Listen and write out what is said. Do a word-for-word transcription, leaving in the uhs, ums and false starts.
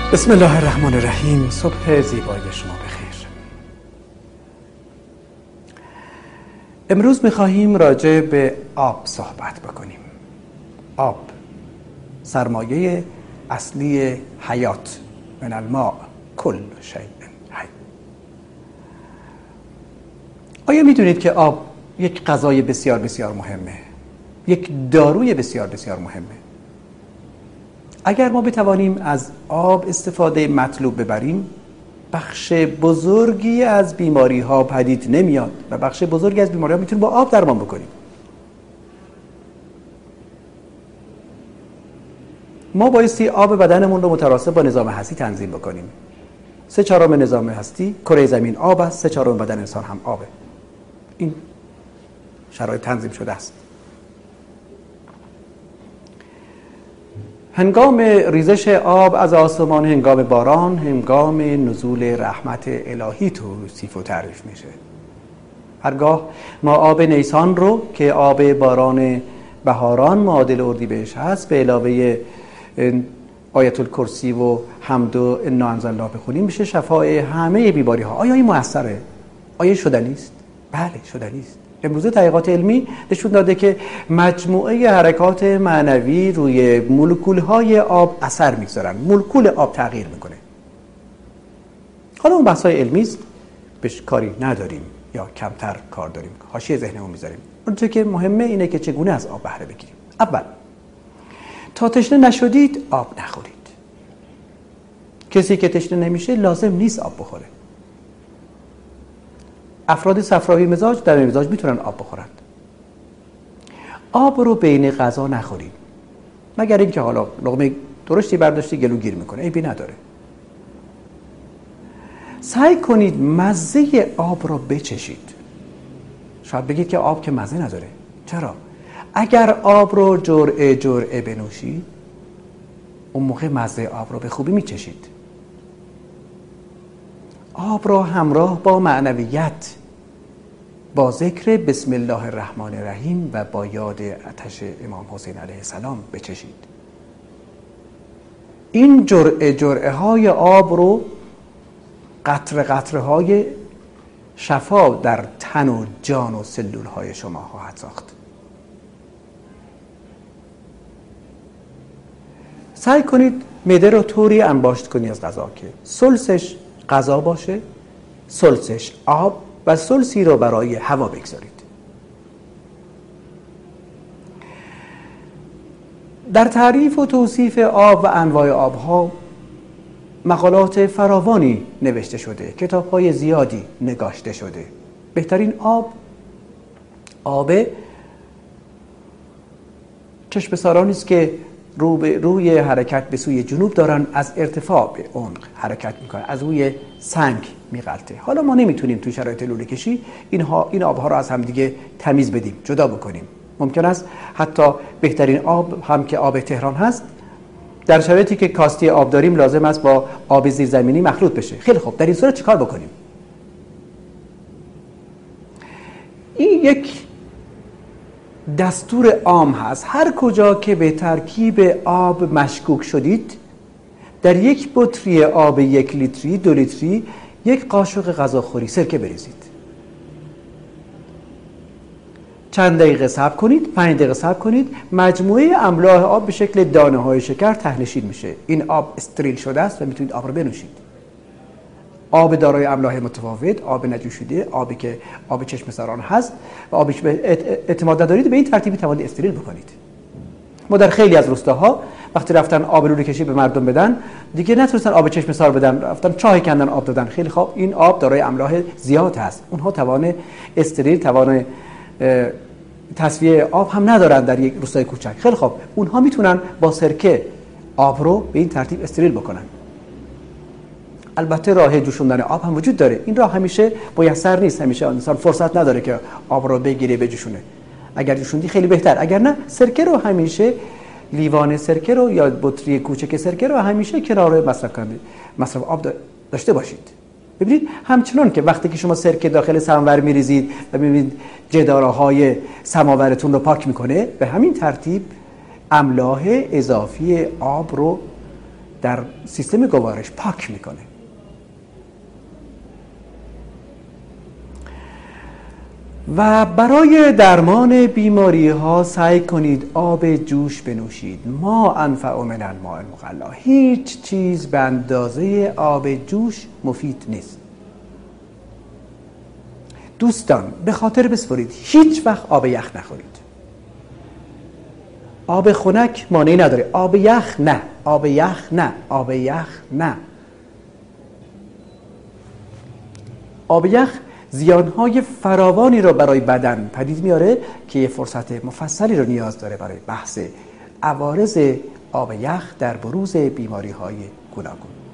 بسم الله الرحمن الرحیم. صبح زیبای شما بخیر. امروز می‌خواهیم راجع به آب صحبت بکنیم. آب سرمایه اصلی حیات، من الماء کل شیء حی. آیا می‌دونید که آب یک غذای بسیار بسیار مهمه، یک داروی بسیار بسیار مهمه؟ اگر ما بتوانیم از آب استفاده مطلوب ببریم، بخش بزرگی از بیماری ها پدید نمیاد و بخش بزرگی از بیماری ها میتونیم با آب درمان بکنیم. ما بایستی آب بدنمون رو متناسب با نظام هستی تنظیم بکنیم. سه چهارم نظام هستی کره زمین آب است، سه چهارم بدن انسان هم آبه. این شرایط تنظیم شده است. هنگام ریزش آب از آسمان، هنگام باران، هنگام نزول رحمت الهی توصیف و تعریف میشه. هرگاه ما آب نیسان رو که آب باران بهاران معادل اردیبهشت هست به علاوه آیت الکرسی و حمد و انا انزلناه بخونیم، میشه شفای همه بیماری ها. آیا این موثره؟ آیا شدنی است؟ بله شدنی است. امروزه تحقیقات علمی نشون داده که مجموعه حرکات معنوی روی مولکول‌های آب اثر می‌گذارن. مولکول آب تغییر میکنه. حالا اون بحث‌های علمی است، بهش کاری نداریم یا کمتر کار داریم، حاشیه ذهنمون می‌ذاریم. اون چیزی که مهمه اینه که چگونه از آب بهره بگیریم. اول، تا تشنه نشدید آب نخورید. کسی که تشنه نمیشه لازم نیست آب بخوره. افراد صفراوی مزاج در مزاج میتونن آب بخورند. آب رو بین غذا نخورید، مگر اینکه حالا لقمه درشتی برداشتی گلو گیر میکنه، عیبی نداره. سعی کنید مزه آب رو بچشید. شاید بگید که آب که مزه نداره. چرا؟ اگر آب رو جرعه جرعه بنوشید، اون موقع مزه آب رو به خوبی میچشید. آب را همراه با معنویت، با ذکر بسم الله الرحمن الرحیم و با یاد آتش امام حسین علیه السلام بچشید. این جرعه جرعه های آب رو قطره قطره های شفا در تن و جان و سلول های شما خواهد ساخت. سعی کنید معده رو طوری انباشت کنی از غذا که ثلثش غذا باشه، ثلثش آب و ثلثی رو برای هوا بگذارید. در تعریف و توصیف آب و انواع آبها مقالات فراوانی نوشته شده، کتاب‌های زیادی نگاشته شده. بهترین آب آب چشم سارانی است که رو به روی حرکت به سوی جنوب دارن، از ارتفاع به عمق حرکت میکنن، از روی سنگ میغلطه. حالا ما نمیتونیم توی شرایط لوله کشی اینها این آبها رو از هم دیگه تمیز بدیم، جدا بکنیم. ممکن است حتی بهترین آب هم که آب تهران هست، در شرایطی که کاستی آب داریم لازم است با آب زیرزمینی مخلوط بشه. خیلی خوب، در این صورت چیکار بکنیم؟ این یک دستور عام هست. هر کجا که به ترکیب آب مشکوک شدید، در یک بطری آب یک لیتری دو لیتری یک قاشق غذاخوری سرکه بریزید. چند دقیقه صبر کنید، پنج دقیقه صبر کنید، مجموعه املاح آب به شکل دانه های شکر ته‌نشین میشه. این آب استریل شده است و میتونید آب رو بنوشید. آب دارای املاح متفاوت، آب نجوشیده، آبی که آب چشم ساران هست و آبی که اعتماد ندارید، به این ترتیبی توانید استریل بکنید. ما در خیلی از روستاها وقتی رفتن آب لوله کشی به مردم بدن، دیگه نتونستن آب چشم سار بدن، رفتن چاه کندن آب دادن. خیلی خوب، این آب دارای املاح زیاد هست. اونها توان استریل، توان تصفیه آب هم ندارن در یک روستای کوچک. خیلی خوب، اونها میتونن با سرکه آب رو به این ترتیب استریل بکنن. البته راه جوشوندن آب هم وجود داره. این راه همیشه میسر نیست، همیشه انسان فرصت نداره که آب رو بگیره بجوشونه. اگر جوشوندی خیلی بهتر، اگر نه سرکه رو همیشه، لیوان سرکه رو یا بطری کوچک سرکه رو همیشه کنار مصرف کنید مصرف آب داشته باشید. ببینید همچنان که وقتی که شما سرکه داخل سماور میریزید و ببینید جداره‌های سماورتون رو پاک میکنه، به همین ترتیب املاح اضافی آب رو در سیستم گوارش پاک میکنه. و برای درمان بیماری ها سعی کنید آب جوش بنوشید. ما انفع من الماء المغلی. هیچ چیز به اندازه آب جوش مفید نیست. دوستان به خاطر بسپرید هیچ وقت آب یخ نخورید. آب خنک مانعی نداره، آب یخ نه، آب یخ نه، آب یخ نه. آب یخ زیانهای فراوانی را برای بدن پدید میاره که یه فرصت مفصلی رو نیاز داره برای بحث عوارض آب یخ در بروز بیماری های گوناگون.